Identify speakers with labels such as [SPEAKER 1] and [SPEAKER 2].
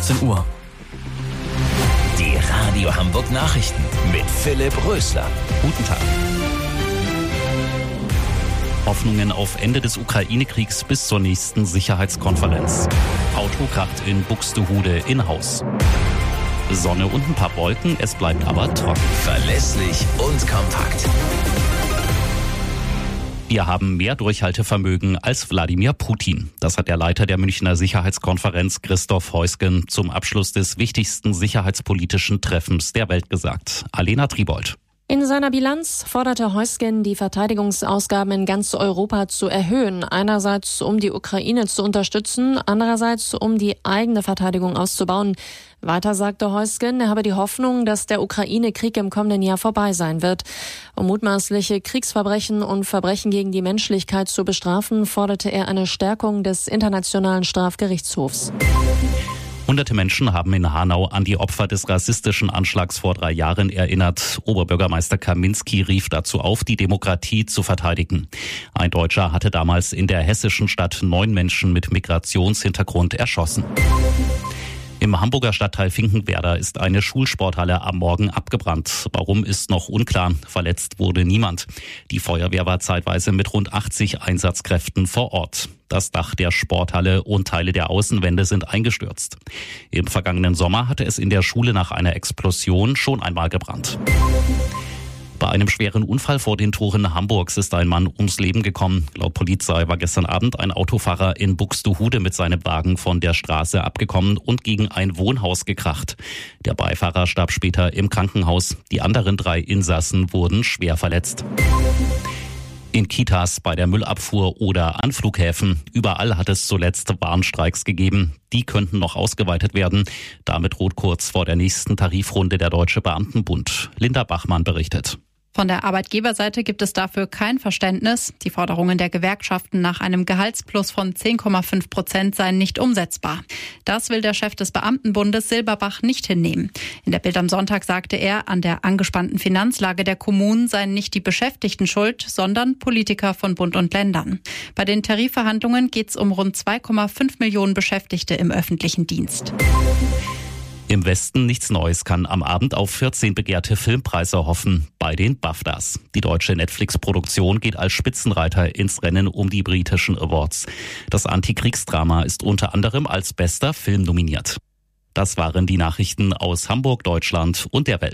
[SPEAKER 1] 15 Uhr.
[SPEAKER 2] Die Radio Hamburg Nachrichten mit Philipp Rösler.
[SPEAKER 3] Guten Tag. Hoffnungen auf Ende des Ukraine-Kriegs bis zur nächsten Sicherheitskonferenz. Auto kracht in Buxtehude in Haus. Sonne und ein paar Wolken, es bleibt aber trocken.
[SPEAKER 2] Verlässlich und kompakt.
[SPEAKER 3] Wir haben mehr Durchhaltevermögen als Wladimir Putin. Das hat der Leiter der Münchner Sicherheitskonferenz Christoph Heusgen zum Abschluss des wichtigsten sicherheitspolitischen Treffens der Welt gesagt. Alena Tribold.
[SPEAKER 4] In seiner Bilanz forderte Heusgen, die Verteidigungsausgaben in ganz Europa zu erhöhen. Einerseits, um die Ukraine zu unterstützen, andererseits, um die eigene Verteidigung auszubauen. Weiter sagte Heusgen, er habe die Hoffnung, dass der Ukraine-Krieg im kommenden Jahr vorbei sein wird. Um mutmaßliche Kriegsverbrechen und Verbrechen gegen die Menschlichkeit zu bestrafen, forderte er eine Stärkung des Internationalen Strafgerichtshofs.
[SPEAKER 3] Hunderte Menschen haben in Hanau an die Opfer des rassistischen Anschlags vor 3 Jahren erinnert. Oberbürgermeister Kaminski rief dazu auf, die Demokratie zu verteidigen. Ein Deutscher hatte damals in der hessischen Stadt 9 Menschen mit Migrationshintergrund erschossen. Im Hamburger Stadtteil Finkenwerder ist eine Schulsporthalle am Morgen abgebrannt. Warum, ist noch unklar. Verletzt wurde niemand. Die Feuerwehr war zeitweise mit rund 80 Einsatzkräften vor Ort. Das Dach der Sporthalle und Teile der Außenwände sind eingestürzt. Im vergangenen Sommer hatte es in der Schule nach einer Explosion schon einmal gebrannt. Bei einem schweren Unfall vor den Toren Hamburgs ist ein Mann ums Leben gekommen. Laut Polizei war gestern Abend ein Autofahrer in Buxtehude mit seinem Wagen von der Straße abgekommen und gegen ein Wohnhaus gekracht. Der Beifahrer starb später im Krankenhaus. Die anderen 3 Insassen wurden schwer verletzt. In Kitas, bei der Müllabfuhr oder an Flughäfen. Überall hat es zuletzt Warnstreiks gegeben. Die könnten noch ausgeweitet werden. Damit droht kurz vor der nächsten Tarifrunde der Deutsche Beamtenbund. Linda Bachmann berichtet.
[SPEAKER 5] Von der Arbeitgeberseite gibt es dafür kein Verständnis. Die Forderungen der Gewerkschaften nach einem Gehaltsplus von 10,5% seien nicht umsetzbar. Das will der Chef des Beamtenbundes Silberbach nicht hinnehmen. In der Bild am Sonntag sagte er, an der angespannten Finanzlage der Kommunen seien nicht die Beschäftigten schuld, sondern Politiker von Bund und Ländern. Bei den Tarifverhandlungen geht es um rund 2,5 Millionen Beschäftigte im öffentlichen Dienst.
[SPEAKER 3] Im Westen nichts Neues kann am Abend auf 14 begehrte Filmpreise hoffen bei den BAFTAs. Die deutsche Netflix-Produktion geht als Spitzenreiter ins Rennen um die britischen Awards. Das Antikriegsdrama ist unter anderem als bester Film nominiert. Das waren die Nachrichten aus Hamburg, Deutschland und der Welt.